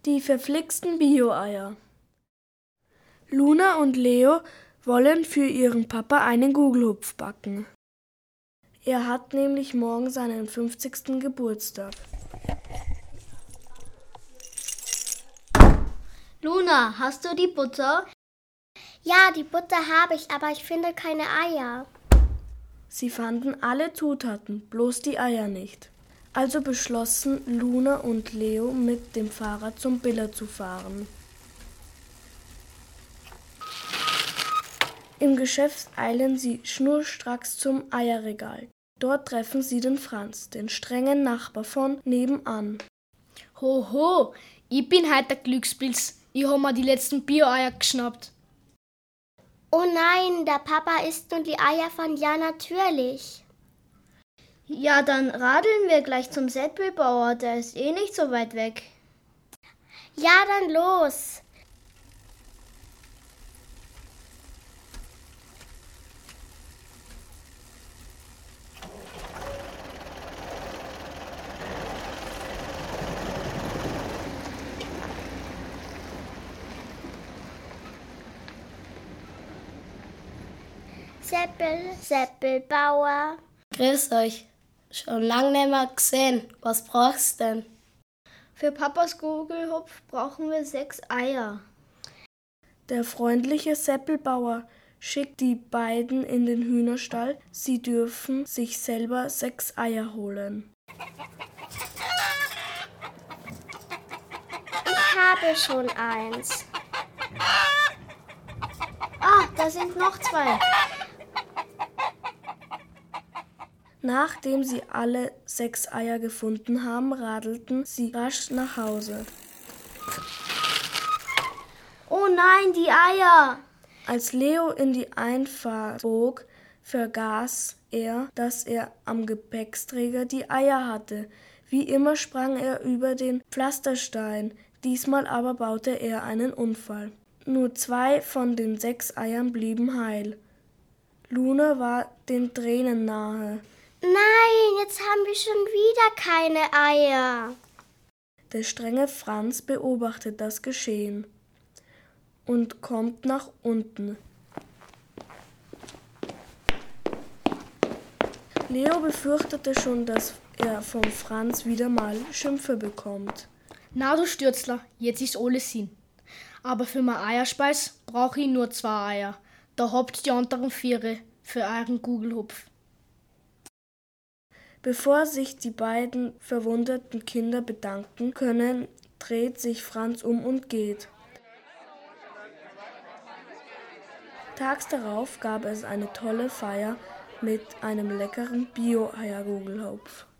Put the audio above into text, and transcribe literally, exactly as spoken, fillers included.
Die verflixten Bio-Eier. Luna und Leo wollen für ihren Papa einen Gugelhupf backen. Er hat nämlich morgen seinen fünfzigsten Geburtstag. Luna, hast du die Butter? Ja, die Butter habe ich, aber ich finde keine Eier. Sie fanden alle Zutaten, bloß die Eier nicht. Also beschlossen Luna und Leo, mit dem Fahrrad zum Biller zu fahren. Im Geschäft eilen sie schnurstracks zum Eierregal. Dort treffen sie den Franz, den strengen Nachbar von nebenan. Hoho, ich bin heute der Glückspilz. Ich habe mir die letzten Bio-Eier geschnappt. Oh nein, der Papa isst nun die Eier von Ja natürlich. Ja, dann radeln wir gleich zum Seppelbauer, der ist eh nicht so weit weg. Ja, dann los. Seppel, Seppelbauer. Grüß euch. Schon lange nicht mehr gesehen. Was brauchst du denn? Für Papas Gugelhupf brauchen wir sechs Eier. Der freundliche Seppelbauer schickt die beiden in den Hühnerstall. Sie dürfen sich selber sechs Eier holen. Ich habe schon eins. Ah, da sind noch zwei. Nachdem sie alle sechs Eier gefunden haben, radelten sie rasch nach Hause. Oh nein, die Eier! Als Leo in die Einfahrt bog, vergaß er, dass er am Gepäcksträger die Eier hatte. Wie immer sprang er über den Pflasterstein, diesmal aber baute er einen Unfall. Nur zwei von den sechs Eiern blieben heil. Luna war den Tränen nahe. Nein, jetzt haben wir schon wieder keine Eier. Der strenge Franz beobachtet das Geschehen und kommt nach unten. Leo befürchtete schon, dass er vom Franz wieder mal Schimpfe bekommt. Na du Stürzler, jetzt ist alles hin. Aber für mein Eierspeis brauche ich nur zwei Eier. Da habt die anderen vier für euren Gugelhupf. Bevor sich die beiden verwunderten Kinder bedanken können, dreht sich Franz um und geht. Tags darauf gab es eine tolle Feier mit einem leckeren Bio-Eiergugelhupf.